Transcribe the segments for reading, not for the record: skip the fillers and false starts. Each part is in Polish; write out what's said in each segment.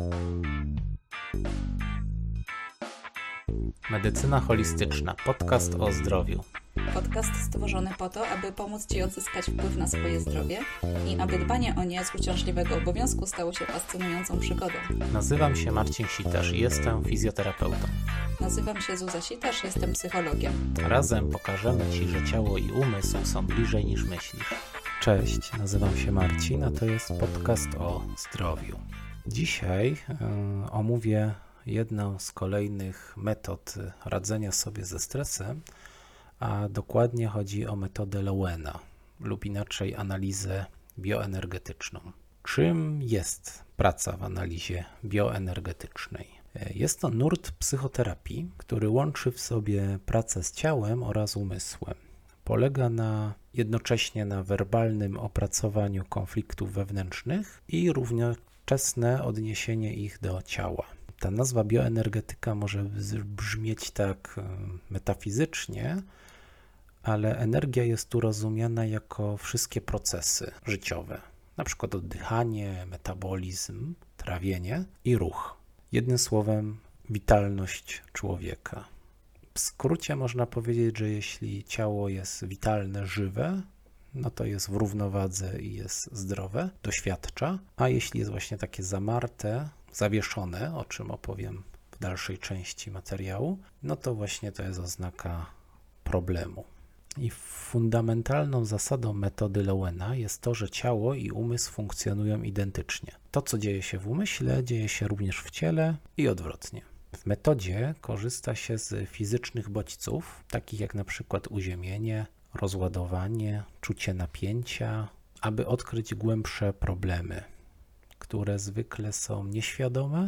Medycyna holistyczna. Podcast o zdrowiu. Podcast stworzony po to, aby pomóc Ci odzyskać wpływ na swoje zdrowie i aby dbanie o nie z uciążliwego obowiązku stało się fascynującą przygodą. Nazywam się Marcin Sitarz i jestem fizjoterapeutą. Nazywam się Zuza Sitarz, jestem psychologiem. Razem pokażemy Ci, że ciało i umysł są bliżej niż myślisz. Cześć, nazywam się Marcin, a to jest podcast o zdrowiu. Dzisiaj omówię jedną z kolejnych metod radzenia sobie ze stresem, a dokładnie chodzi o metodę Lowena lub inaczej analizę bioenergetyczną. Czym jest praca w analizie bioenergetycznej? Jest to nurt psychoterapii, który łączy w sobie pracę z ciałem oraz umysłem. Polega jednocześnie na werbalnym opracowaniu konfliktów wewnętrznych i równoczesne odniesienie ich do ciała. Ta nazwa bioenergetyka może brzmieć tak metafizycznie, ale energia jest tu rozumiana jako wszystkie procesy życiowe, na przykład oddychanie, metabolizm, trawienie i ruch. Jednym słowem, witalność człowieka. W skrócie można powiedzieć, że jeśli ciało jest witalne, żywe, no to jest w równowadze i jest zdrowe, doświadcza, a jeśli jest właśnie takie zamarte, zawieszone, o czym opowiem w dalszej części materiału, no to właśnie to jest oznaka problemu. I fundamentalną zasadą metody Lowena jest to, że ciało i umysł funkcjonują identycznie. To, co dzieje się w umyśle, dzieje się również w ciele i odwrotnie. W metodzie korzysta się z fizycznych bodźców, takich jak na przykład uziemienie, rozładowanie, czucie napięcia, aby odkryć głębsze problemy, które zwykle są nieświadome,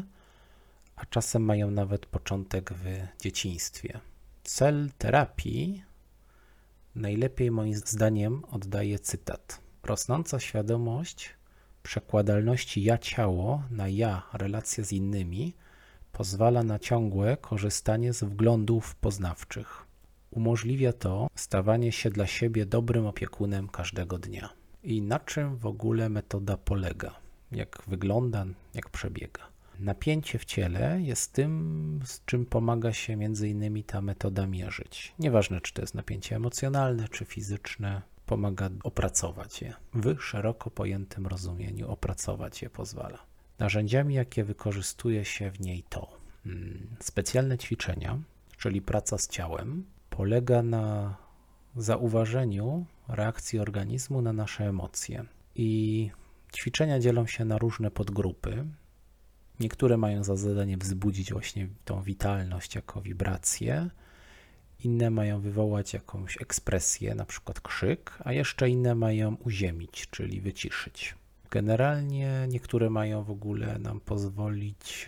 a czasem mają nawet początek w dzieciństwie. Cel terapii najlepiej moim zdaniem oddaje cytat. Rosnąca świadomość przekładalności ja-ciało na ja-relacje z innymi pozwala na ciągłe korzystanie z wglądów poznawczych. Umożliwia to stawanie się dla siebie dobrym opiekunem każdego dnia. I na czym w ogóle metoda polega? Jak wygląda, jak przebiega? Napięcie w ciele jest tym, z czym pomaga się m.in. ta metoda mierzyć. Nieważne, czy to jest napięcie emocjonalne, czy fizyczne, pomaga opracować je. W szeroko pojętym rozumieniu opracować je pozwala. Narzędziami, jakie wykorzystuje się w niej to specjalne ćwiczenia, czyli praca z ciałem, polega na zauważeniu reakcji organizmu na nasze emocje. I ćwiczenia dzielą się na różne podgrupy. Niektóre mają za zadanie wzbudzić właśnie tą witalność jako wibrację, inne mają wywołać jakąś ekspresję, na przykład krzyk, a jeszcze inne mają uziemić, czyli wyciszyć. Generalnie niektóre mają w ogóle nam pozwolić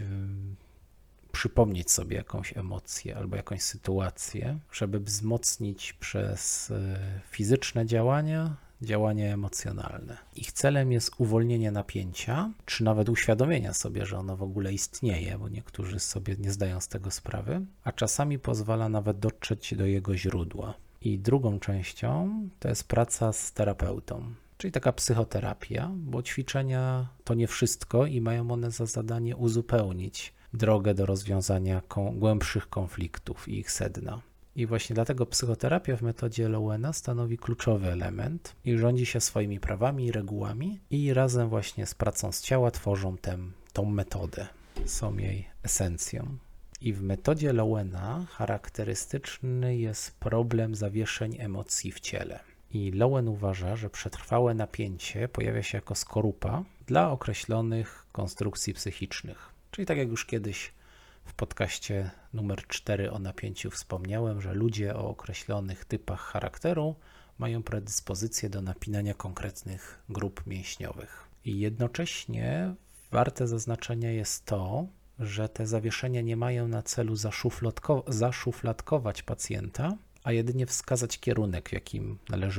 przypomnieć sobie jakąś emocję albo jakąś sytuację, żeby wzmocnić przez fizyczne działania emocjonalne. Ich celem jest uwolnienie napięcia, czy nawet uświadomienia sobie, że ono w ogóle istnieje, bo niektórzy sobie nie zdają z tego sprawy, a czasami pozwala nawet dotrzeć do jego źródła. I drugą częścią to jest praca z terapeutą, czyli taka psychoterapia, bo ćwiczenia to nie wszystko i mają one za zadanie uzupełnić drogę do rozwiązania głębszych konfliktów i ich sedna. I właśnie dlatego psychoterapia w metodzie Lowena stanowi kluczowy element i rządzi się swoimi prawami i regułami i razem właśnie z pracą z ciała tworzą tą metodę, są jej esencją. I w metodzie Lowena charakterystyczny jest problem zawieszeń emocji w ciele. I Lowen uważa, że przetrwałe napięcie pojawia się jako skorupa dla określonych konstrukcji psychicznych. Czyli tak jak już kiedyś w podcaście numer 4 o napięciu wspomniałem, że ludzie o określonych typach charakteru mają predyspozycję do napinania konkretnych grup mięśniowych. I jednocześnie warte zaznaczenia jest to, że te zawieszenia nie mają na celu zaszufladkować pacjenta, a jedynie wskazać kierunek, w jakim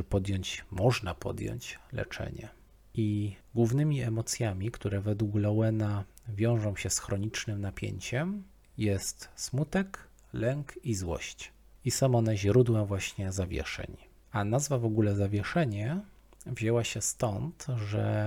można podjąć leczenie. I głównymi emocjami, które według Lowena wiążą się z chronicznym napięciem, jest smutek, lęk i złość. I są one źródłem właśnie zawieszeń. A nazwa w ogóle zawieszenie wzięła się stąd, że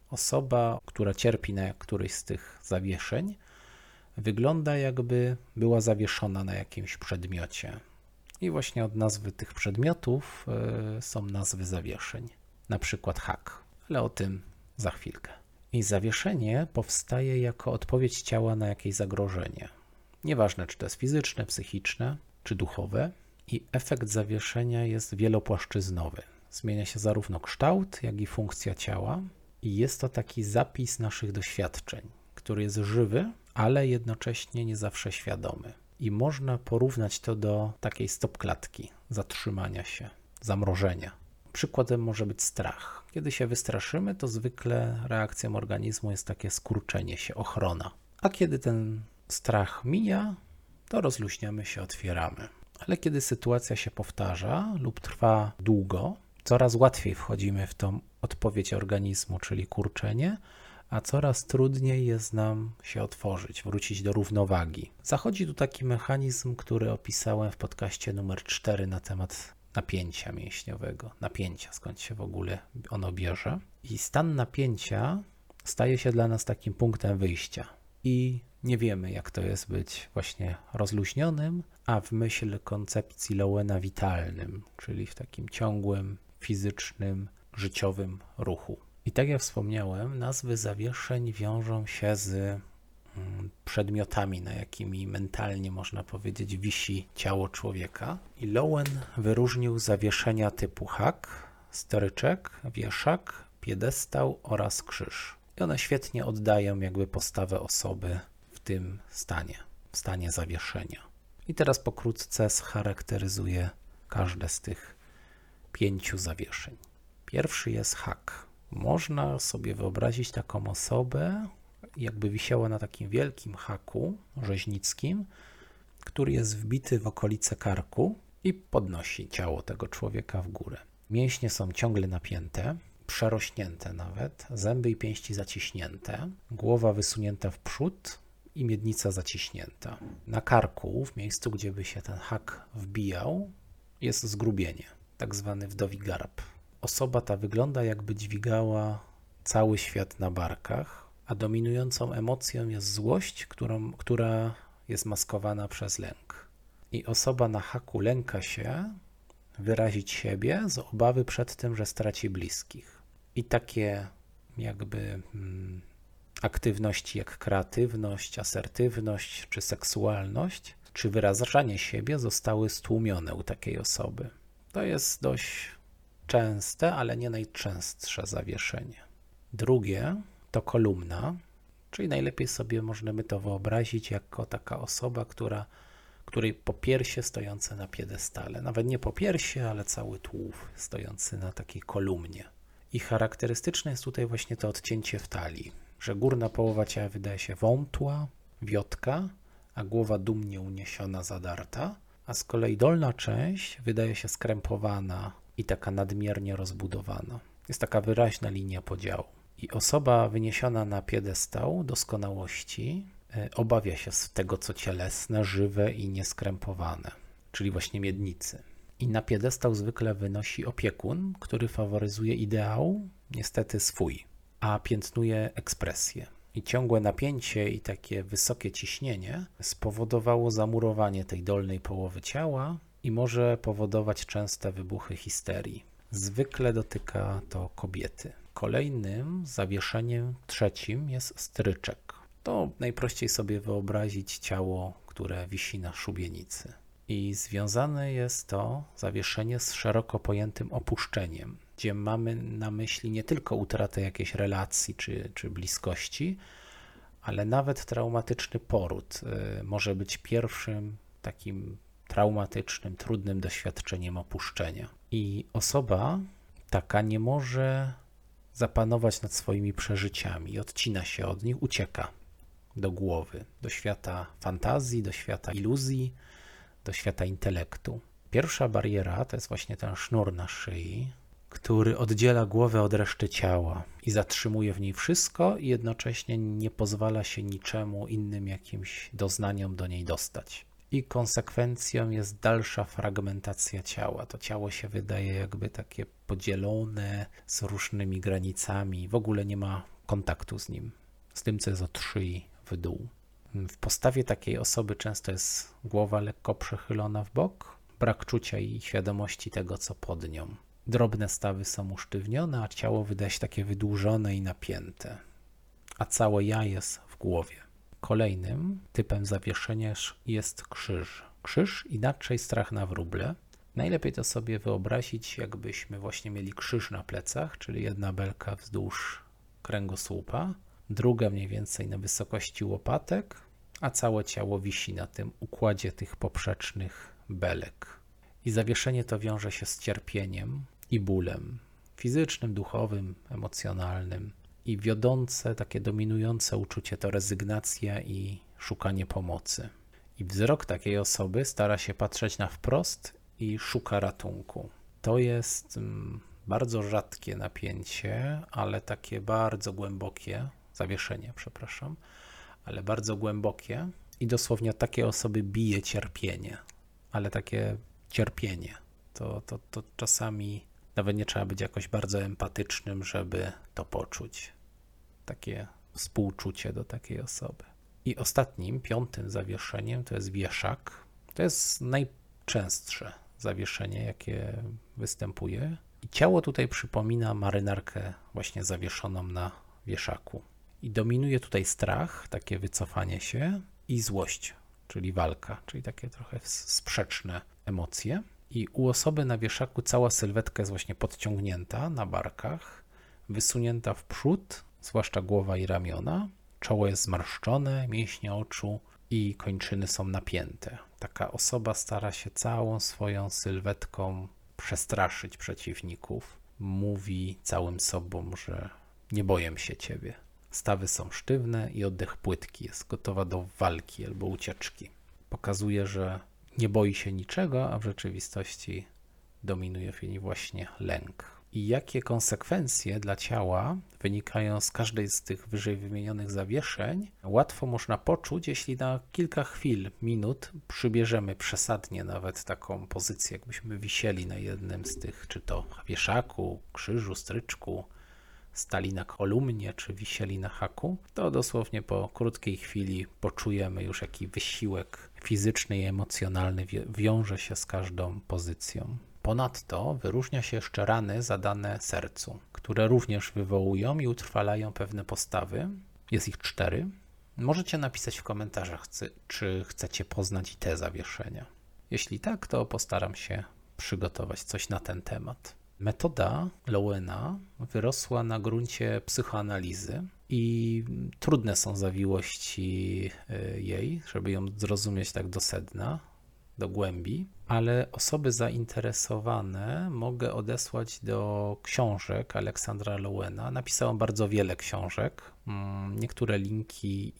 osoba, która cierpi na któryś z tych zawieszeń, wygląda jakby była zawieszona na jakimś przedmiocie. I właśnie od nazwy tych przedmiotów są nazwy zawieszeń. Na przykład hak, ale o tym za chwilkę. I zawieszenie powstaje jako odpowiedź ciała na jakieś zagrożenie. Nieważne, czy to jest fizyczne, psychiczne, czy duchowe. I efekt zawieszenia jest wielopłaszczyznowy. Zmienia się zarówno kształt, jak i funkcja ciała. I jest to taki zapis naszych doświadczeń, który jest żywy, ale jednocześnie nie zawsze świadomy. I można porównać to do takiej stopklatki, zatrzymania się, zamrożenia. Przykładem może być strach. Kiedy się wystraszymy, to zwykle reakcją organizmu jest takie skurczenie się, ochrona. A kiedy ten strach mija, to rozluźniamy się, otwieramy. Ale kiedy sytuacja się powtarza lub trwa długo, coraz łatwiej wchodzimy w tą odpowiedź organizmu, czyli kurczenie, a coraz trudniej jest nam się otworzyć, wrócić do równowagi. Zachodzi tu taki mechanizm, który opisałem w podcaście numer 4 na temat napięcia mięśniowego. Napięcia, skąd się w ogóle ono bierze. I stan napięcia staje się dla nas takim punktem wyjścia. I nie wiemy, jak to jest być właśnie rozluźnionym, a w myśl koncepcji Lowena witalnym, czyli w takim ciągłym, fizycznym, życiowym ruchu. I tak jak wspomniałem, nazwy zawieszeń wiążą się z przedmiotami, na jakimi mentalnie, można powiedzieć, wisi ciało człowieka. I Lowen wyróżnił zawieszenia typu hak, stryczek, wieszak, piedestał oraz krzyż. I one świetnie oddają jakby postawę osoby w tym stanie, w stanie zawieszenia. I teraz pokrótce scharakteryzuję każde z tych 5 zawieszeń. Pierwszy jest hak. Można sobie wyobrazić taką osobę, jakby wisiała na takim wielkim haku rzeźnickim, który jest wbity w okolice karku i podnosi ciało tego człowieka w górę. Mięśnie są ciągle napięte, przerośnięte nawet, zęby i pięści zaciśnięte, głowa wysunięta w przód i miednica zaciśnięta. Na karku, w miejscu, gdzie by się ten hak wbijał, jest zgrubienie, tak zwany wdowi garb. Osoba ta wygląda, jakby dźwigała cały świat na barkach, a dominującą emocją jest złość, która jest maskowana przez lęk. I osoba na haku lęka się wyrazić siebie z obawy przed tym, że straci bliskich. I takie jakby aktywności jak kreatywność, asertywność czy seksualność, czy wyrażanie siebie zostały stłumione u takiej osoby. To jest dość częste, ale nie najczęstsze zawieszenie. Drugie to kolumna, czyli najlepiej sobie możemy to wyobrazić jako taka osoba, której popiersie stojące na piedestale. Nawet nie popiersie, ale cały tułów stojący na takiej kolumnie. I charakterystyczne jest tutaj właśnie to odcięcie w talii, że górna połowa ciała wydaje się wątła, wiotka, a głowa dumnie uniesiona, zadarta, a z kolei dolna część wydaje się skrępowana i taka nadmiernie rozbudowana. Jest taka wyraźna linia podziału. I osoba wyniesiona na piedestał doskonałości obawia się z tego, co cielesne, żywe i nieskrępowane, czyli właśnie miednicy. I na piedestał zwykle wynosi opiekun, który faworyzuje ideał, niestety swój, a piętnuje ekspresję. I ciągłe napięcie i takie wysokie ciśnienie spowodowało zamurowanie tej dolnej połowy ciała i może powodować częste wybuchy histerii. Zwykle dotyka to kobiety. Kolejnym zawieszeniem, trzecim, jest stryczek. To najprościej sobie wyobrazić ciało, które wisi na szubienicy. I związane jest to zawieszenie z szeroko pojętym opuszczeniem, gdzie mamy na myśli nie tylko utratę jakiejś relacji czy bliskości, ale nawet traumatyczny poród może być pierwszym takim traumatycznym, trudnym doświadczeniem opuszczenia. I osoba taka nie może zapanować nad swoimi przeżyciami, odcina się od nich, ucieka do głowy, do świata fantazji, do świata iluzji, do świata intelektu. Pierwsza bariera to jest właśnie ten sznur na szyi, który oddziela głowę od reszty ciała i zatrzymuje w niej wszystko i jednocześnie nie pozwala się niczemu innym jakimś doznaniom do niej dostać. I konsekwencją jest dalsza fragmentacja ciała. To ciało się wydaje jakby takie podzielone z różnymi granicami. W ogóle nie ma kontaktu z nim, z tym, co jest od szyi w dół. W postawie takiej osoby często jest głowa lekko przechylona w bok, brak czucia i świadomości tego, co pod nią. Drobne stawy są usztywnione, a ciało wydaje się takie wydłużone i napięte, a całe ja jest w głowie. Kolejnym typem zawieszenia jest krzyż. Krzyż, inaczej strach na wróble. Najlepiej to sobie wyobrazić, jakbyśmy właśnie mieli krzyż na plecach, czyli jedna belka wzdłuż kręgosłupa, druga mniej więcej na wysokości łopatek, a całe ciało wisi na tym układzie tych poprzecznych belek. I zawieszenie to wiąże się z cierpieniem i bólem fizycznym, duchowym, emocjonalnym. I wiodące, takie dominujące uczucie to rezygnacja i szukanie pomocy. I wzrok takiej osoby stara się patrzeć na wprost i szuka ratunku. To jest bardzo rzadkie napięcie, ale takie bardzo głębokie, zawieszenie, przepraszam, ale bardzo głębokie i dosłownie takie osoby bije cierpienie, ale takie cierpienie. To czasami nawet nie trzeba być jakoś bardzo empatycznym, żeby to poczuć. Takie współczucie do takiej osoby. I ostatnim, piątym zawieszeniem to jest wieszak. To jest najczęstsze zawieszenie, jakie występuje. I ciało tutaj przypomina marynarkę właśnie zawieszoną na wieszaku. I dominuje tutaj strach, takie wycofanie się i złość, czyli walka, czyli takie trochę sprzeczne emocje. I u osoby na wieszaku cała sylwetka jest właśnie podciągnięta na barkach, wysunięta w przód, zwłaszcza głowa i ramiona. Czoło jest zmarszczone, mięśnie oczu i kończyny są napięte. Taka osoba stara się całą swoją sylwetką przestraszyć przeciwników. Mówi całym sobą, że nie boję się ciebie. Stawy są sztywne i oddech płytki, jest gotowa do walki albo ucieczki. Pokazuje, że nie boi się niczego, a w rzeczywistości dominuje w niej właśnie lęk. I jakie konsekwencje dla ciała wynikają z każdej z tych wyżej wymienionych zawieszeń, łatwo można poczuć, jeśli na kilka chwil, minut przybierzemy przesadnie nawet taką pozycję, jakbyśmy wisieli na jednym z tych, czy to wieszaku, krzyżu, stryczku, stali na kolumnie, czy wisieli na haku, to dosłownie po krótkiej chwili poczujemy już, jaki wysiłek fizyczny i emocjonalny wiąże się z każdą pozycją. Ponadto wyróżnia się jeszcze rany zadane sercu, które również wywołują i utrwalają pewne postawy. Jest ich 4. Możecie napisać w komentarzach, czy chcecie poznać i te zawieszenia. Jeśli tak, to postaram się przygotować coś na ten temat. Metoda Lowena wyrosła na gruncie psychoanalizy i trudne są zawiłości jej, żeby ją zrozumieć tak do sedna, do głębi, ale osoby zainteresowane mogę odesłać do książek Aleksandra Lowena. Napisał bardzo wiele książek, niektóre linki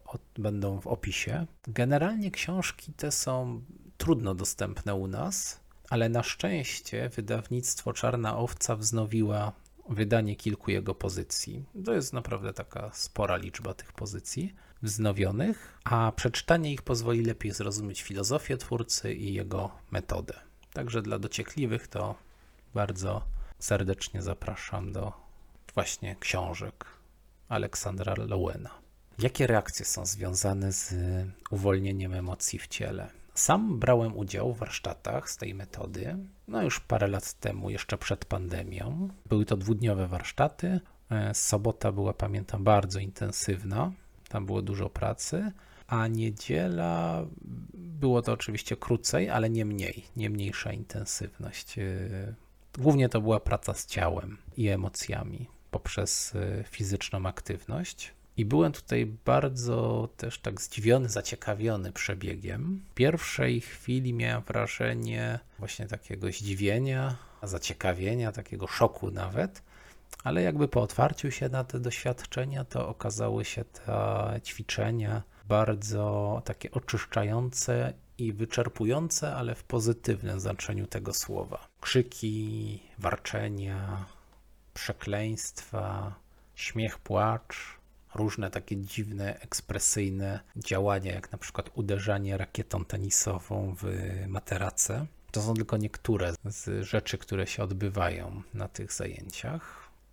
będą w opisie. Generalnie książki te są trudno dostępne u nas, ale na szczęście wydawnictwo Czarna Owca wznowiła wydanie kilku jego pozycji. To jest naprawdę taka spora liczba tych pozycji wznowionych, a przeczytanie ich pozwoli lepiej zrozumieć filozofię twórcy i jego metodę. Także dla dociekliwych to bardzo serdecznie zapraszam do właśnie książek Aleksandra Lowena. Jakie reakcje są związane z uwolnieniem emocji w ciele? Sam brałem udział w warsztatach z tej metody, już parę lat temu, jeszcze przed pandemią. Były to 2-dniowe warsztaty. Sobota była, pamiętam, bardzo intensywna. Tam było dużo pracy, a niedziela było to oczywiście krócej, ale nie mniejsza intensywność. Głównie to była praca z ciałem i emocjami poprzez fizyczną aktywność. I byłem tutaj bardzo też tak zdziwiony, zaciekawiony przebiegiem. W pierwszej chwili miałem wrażenie właśnie takiego zdziwienia, zaciekawienia, takiego szoku nawet, ale jakby po otwarciu się na te doświadczenia, to okazały się te ćwiczenia bardzo takie oczyszczające i wyczerpujące, ale w pozytywnym znaczeniu tego słowa. Krzyki, warczenia, przekleństwa, śmiech, płacz, różne takie dziwne, ekspresyjne działania, jak na przykład uderzanie rakietą tenisową w materacę. To są tylko niektóre z rzeczy, które się odbywają na tych zajęciach.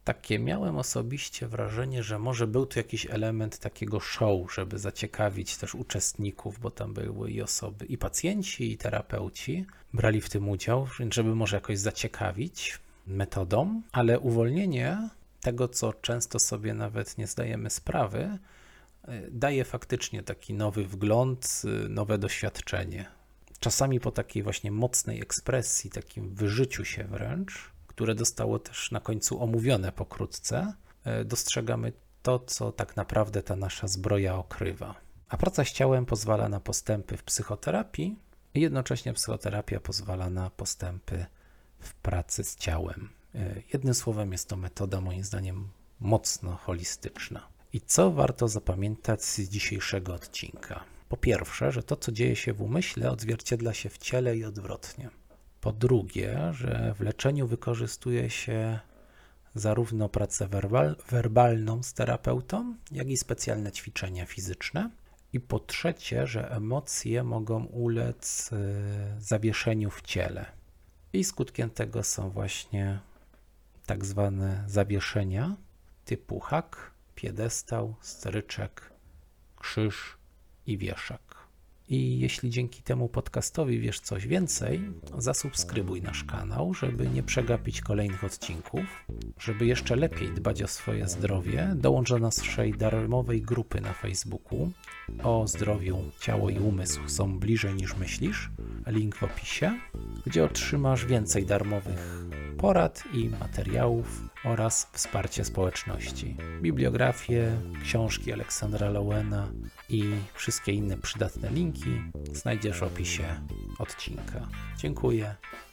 Takie miałem osobiście wrażenie, że może był tu jakiś element takiego show, żeby zaciekawić też uczestników, bo tam były i osoby, i pacjenci, i terapeuci brali w tym udział, więc żeby może jakoś zaciekawić metodą, ale uwolnienie tego, co często sobie nawet nie zdajemy sprawy, daje faktycznie taki nowy wgląd, nowe doświadczenie. Czasami po takiej właśnie mocnej ekspresji, takim wyżyciu się wręcz, które zostało też na końcu omówione pokrótce, dostrzegamy to, co tak naprawdę ta nasza zbroja okrywa. A praca z ciałem pozwala na postępy w psychoterapii i jednocześnie psychoterapia pozwala na postępy w pracy z ciałem. Jednym słowem jest to metoda moim zdaniem mocno holistyczna. I co warto zapamiętać z dzisiejszego odcinka? Po pierwsze, że to, co dzieje się w umyśle, odzwierciedla się w ciele i odwrotnie. Po drugie, że w leczeniu wykorzystuje się zarówno pracę werbalną z terapeutą, jak i specjalne ćwiczenia fizyczne. I po trzecie, że emocje mogą ulec zawieszeniu w ciele. I skutkiem tego są właśnie tak zwane zawieszenia typu hak, piedestał, stryczek, krzyż i wieszak. I jeśli dzięki temu podcastowi wiesz coś więcej, zasubskrybuj nasz kanał, żeby nie przegapić kolejnych odcinków. Żeby jeszcze lepiej dbać o swoje zdrowie, dołącz do naszej darmowej grupy na Facebooku o zdrowiu ciało i umysł są bliżej niż myślisz, link w opisie, gdzie otrzymasz więcej darmowych porad i materiałów oraz wsparcie społeczności. Bibliografie, książki Aleksandra Lowena i wszystkie inne przydatne linki znajdziesz w opisie odcinka. Dziękuję.